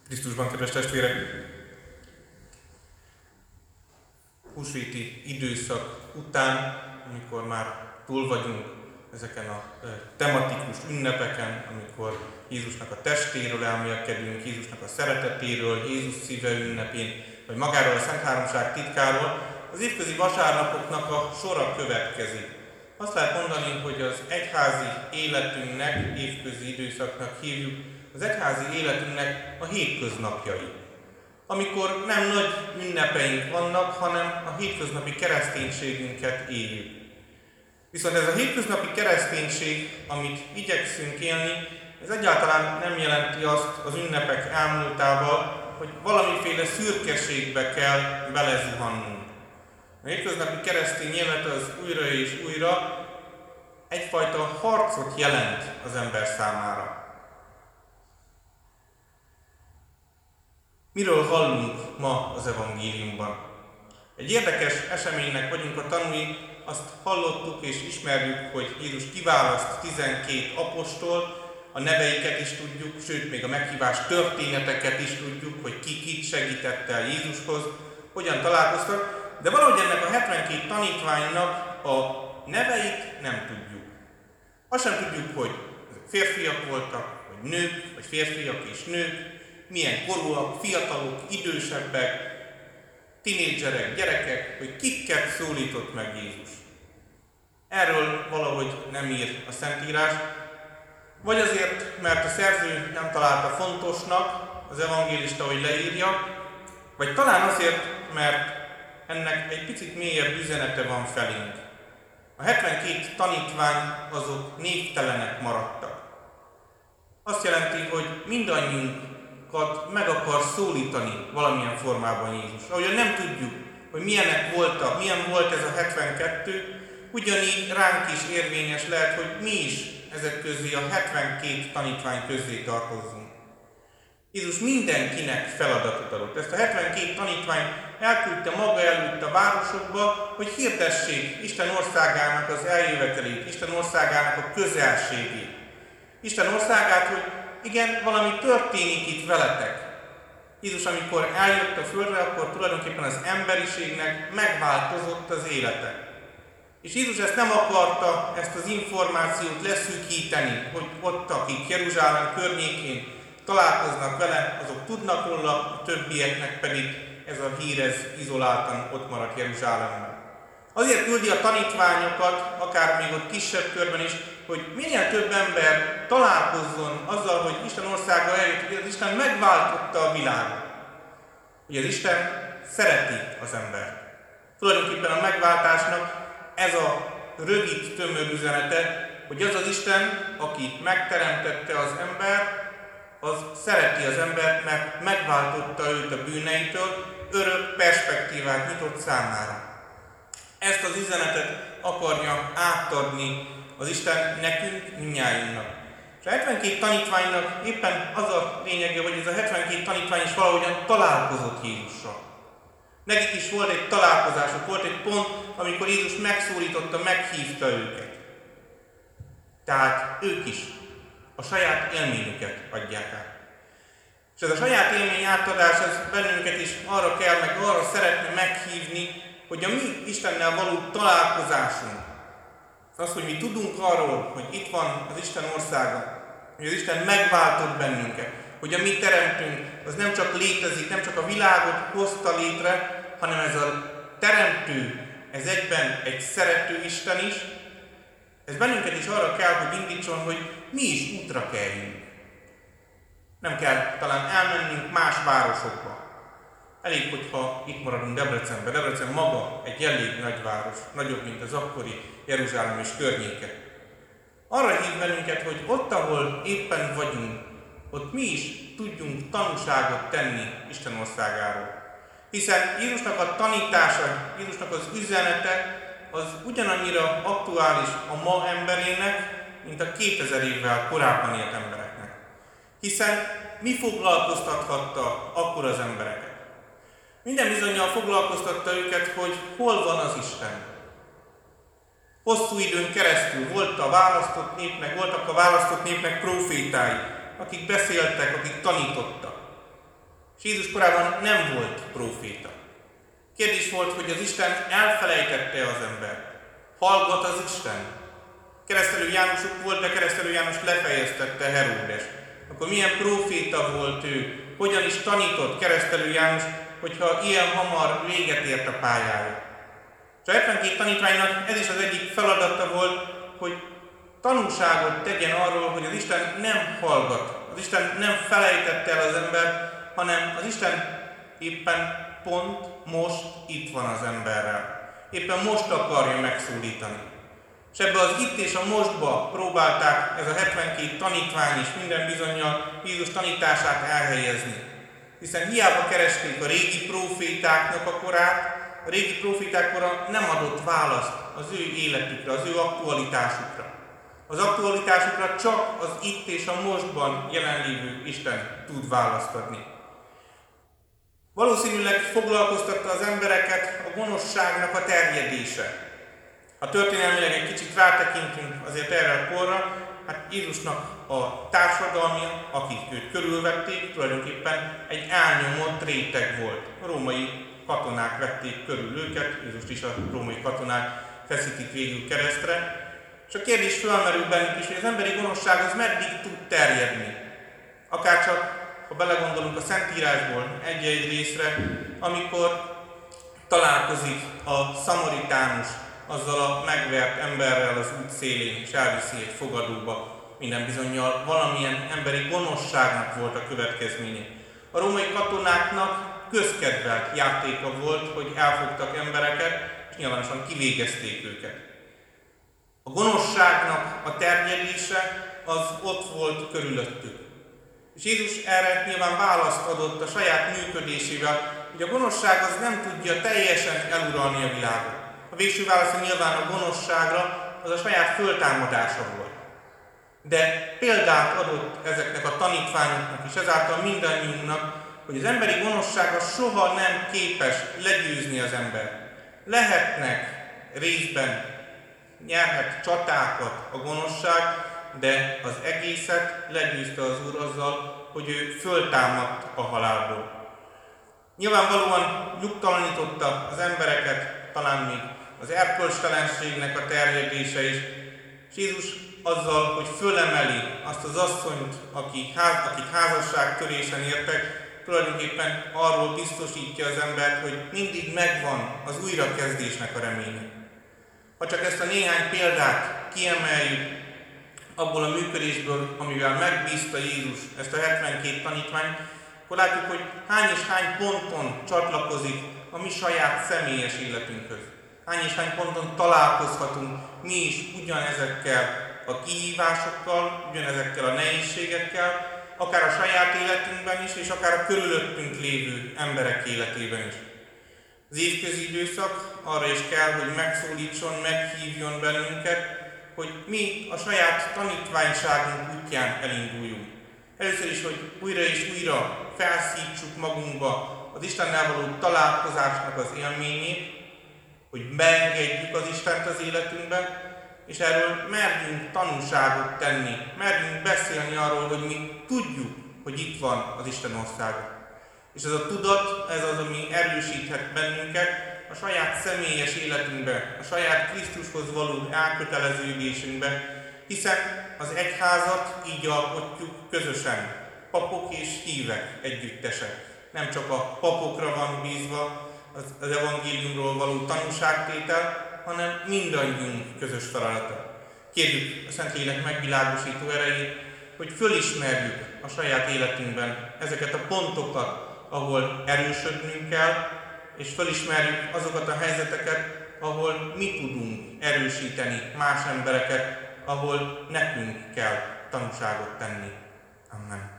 Krisztusban, kedves testvérek! Húsvéti időszak után, amikor már túl vagyunk ezeken a tematikus ünnepeken, amikor Jézusnak a testéről elmélkedünk, Jézusnak a szeretetéről, Jézus szíve ünnepén, vagy magáról a Szent Háromság titkáról, az évközi vasárnapoknak a sora következik. Azt lehet mondani, hogy az egyházi életünknek, évközi időszaknak hívjuk, az egyházi életünknek a hétköznapjai. Amikor nem nagy ünnepeink vannak, hanem a hétköznapi kereszténységünket éljük. Viszont ez a hétköznapi kereszténység, amit igyekszünk élni, ez egyáltalán nem jelenti azt az ünnepek elmúltával, hogy valamiféle szürkeségbe kell belezuhannunk. A hétköznapi keresztény élet az újra és újra egyfajta harcot jelent az ember számára. Miről hallunk ma az evangéliumban? Egy érdekes eseménynek vagyunk a tanúi, azt hallottuk és ismerjük, hogy Jézus kiválaszt 12 apostol, a neveiket is tudjuk, sőt még a meghívás történeteket is tudjuk, hogy ki kit segített el Jézushoz, hogyan találkoztak, de valahogy ennek a 72 tanítványnak a neveit nem tudjuk. Azt sem tudjuk, hogy férfiak voltak, vagy nők, vagy férfiak és nők, milyen korúak, fiatalok, idősebbek, tinédzserek, gyerekek, hogy kiket szólított meg Jézus. Erről valahogy nem ír a Szentírás, vagy azért, mert a szerző nem találta fontosnak az evangélista, hogy leírja, vagy talán azért, mert ennek egy picit mélyebb üzenete van felénk. A 72 tanítvány azok névtelenek maradtak. Azt jelenti, hogy mindannyiunkat meg akar szólítani valamilyen formában Jézus. Ahogyan nem tudjuk, hogy milyen volt ez a 72, ugyanígy ránk is érvényes lehet, hogy mi is ezek közé a 72 tanítvány közé tartozzunk. Jézus mindenkinek feladatot adott. Ezt a 72 tanítvány elküldte maga előtt a városokba, hogy hirdessék Isten országának az eljövetelét, Isten országának a közelségét. Isten országát, hogy igen, valami történik itt veletek. Jézus, amikor eljött a földre, akkor tulajdonképpen az emberiségnek megváltozott az élete. És Jézus ezt nem akarta, ezt az információt leszűkíteni, hogy ott, akik Jeruzsálem környékén találkoznak vele, azok tudnak róla, a többieknek pedig ez a hír ez izoláltan ott maradt Jeruzsálemben. Azért küldi a tanítványokat, akár még ott kisebb körben is, hogy minél több ember találkozzon azzal, hogy Isten országa eljött, hogy az Isten megváltotta a világot. Hogy az Isten szereti az embert. Tulajdonképpen a megváltásnak ez a rövid, tömör üzenete, hogy az az Isten, aki megteremtette az embert, az szereti az embert, mert megváltotta őt a bűneitől, örök perspektívát nyitott számára. Ezt az üzenetet akarja átadni az Isten nekünk, mindnyájunknak. És a 72 tanítványnak éppen az a lényege, hogy ez a 72 tanítvány is valahogyan találkozott Jézussal. Nekik is volt egy találkozásuk, volt egy pont, amikor Jézus megszólította, meghívta őket. Tehát ők is a saját élményüket adják át. És ez a saját élmény átadás, ez bennünket is arra kell, meg arra szeretne meghívni, hogy a mi Istennel való találkozásunk, az, hogy mi tudunk arról, hogy itt van az Isten országa, hogy az Isten megváltott bennünket, hogy a mi teremtünk, az nem csak létezik, nem csak a világot hozta létre, hanem ez a teremtő, ez egyben egy szerető Isten is, ez bennünket is arra kell, hogy indítson, hogy mi is útra kelljünk. Nem kell talán elmennünk más városokba. Elég, hogyha itt maradunk Debrecenben. Debrecen maga egy elég nagy város, nagyobb, mint az akkori Jeruzsálem és környéke. Arra hív bennünket, hogy ott, ahol éppen vagyunk, ott mi is tudjunk tanúságot tenni Isten országáról. Hiszen Jézusnak a tanítása, Jézusnak az üzenete, az ugyanannyira aktuális a ma emberének, mint a 2000 évvel korábban élt embereknek. Hiszen mi foglalkoztathatta akkor az embereket? Minden bizonnyal foglalkoztatta őket, hogy hol van az Isten. Hosszú időn keresztül voltak a választott népnek prófétái, akik beszéltek, akik tanítottak. És Jézus korában nem volt próféta. Kérdés volt, hogy az Isten elfelejtette az embert. Hallgat az Isten. Keresztelő Jánosuk volt, de Keresztelő János lefejeztette Heródes. Akkor milyen próféta volt ő? Hogyan is tanított Keresztelő János, hogyha ilyen hamar véget ért a pályája? És a 72 tanítványnak ez is az egyik feladata volt, hogy tanúságot tegyen arról, hogy az Isten nem hallgat. Az Isten nem felejtette el az embert, hanem az Isten éppen pont most itt van az emberrel. Éppen most akarja megszólítani. És ebbe az itt és a mostba próbálták ez a 72 tanítvány is minden bizonnyal Jézus tanítását elhelyezni. Hiszen hiába keresték a régi prófétáknak a korát, a régi próféták kora nem adott választ az ő életükre, az ő aktualitásukra. Az aktualitásukra csak az itt és a mostban jelenlévő Isten tud választ adni. Valószínűleg foglalkoztatta az embereket a gonoszságnak a terjedése. Ha történelmileg egy kicsit rátekintünk azért erre a korra, hát Jézusnak a társadalmi, akik őt körülvették, tulajdonképpen egy elnyomott réteg volt. A római katonák vették körül őket, Jézust is a római katonák feszítik végül keresztre. És a kérdés felmerül bennük is, hogy az emberi gonoszság az meddig tud terjedni. Akárcsak, ha belegondolunk a Szentírásból egy-egy részre, amikor találkozik a szamaritánus azzal a megvert emberrel az út szélén, és elviszi egy fogadóba. Minden bizonnyal valamilyen emberi gonoszságnak volt a következménye. A római katonáknak közkedvelt játéka volt, hogy elfogtak embereket, és nyilvánosan kivégezték őket. A gonoszságnak a terjedése az ott volt körülöttük. És Jézus erre nyilván választ adott a saját működésével, hogy a gonoszság az nem tudja teljesen eluralni a világot. A végső válasz nyilván a gonoszságra az a saját föltámadása volt. De példát adott ezeknek a tanítványoknak és ezáltal mindannyiunknak, hogy az emberi gonoszsága soha nem képes legyőzni az embert. Lehetnek részben, nyerhet csatákat a gonoszság, de az egészet legyőzte az Úr azzal, hogy ő föltámadt a halálból. Nyilvánvalóan nyugtalanította az embereket, talán még az erkölcstelenségnek a terjedése is, és Jézus azzal, hogy fölemeli azt az asszonyt, akik házasságtörésen értek, tulajdonképpen arról biztosítja az embert, hogy mindig megvan az újrakezdésnek a reménye. Ha csak ezt a néhány példát kiemeljük abból a működésből, amivel megbízta Jézus ezt a 72 tanítványt, akkor látjuk, hogy hány és hány ponton csatlakozik a mi saját személyes életünkhöz. Hány és hány ponton találkozhatunk mi is ugyanezekkel a kihívásokkal, ugyanezekkel a nehézségekkel, akár a saját életünkben is, és akár a körülöttünk lévő emberek életében is. Az évközi időszak arra is kell, hogy megszólítson, meghívjon bennünket, hogy mi a saját tanítványságunk útján elinduljunk. Először is, hogy újra és újra felszítsuk magunkba az Istennel való találkozásnak az élményét, hogy beengedjük az Istent az életünkbe, és erről merjünk tanúságot tenni, merjünk beszélni arról, hogy mi tudjuk, hogy itt van az Isten országa. És ez a tudat, ez az, ami erősíthet bennünket a saját személyes életünkbe, a saját Krisztushoz való elköteleződésünkbe, hiszen az egyházat így alkotjuk közösen, papok és hívek együttesek. Nem csak a papokra van bízva az evangéliumról való tanúságtétel, hanem mindannyiunk közös feladata. Kérjük a Szentlélek megvilágosító erejét, hogy fölismerjük a saját életünkben ezeket a pontokat, ahol erősödnünk kell, és fölismerjük azokat a helyzeteket, ahol mi tudunk erősíteni más embereket, ahol nekünk kell tanúságot tenni. Amen.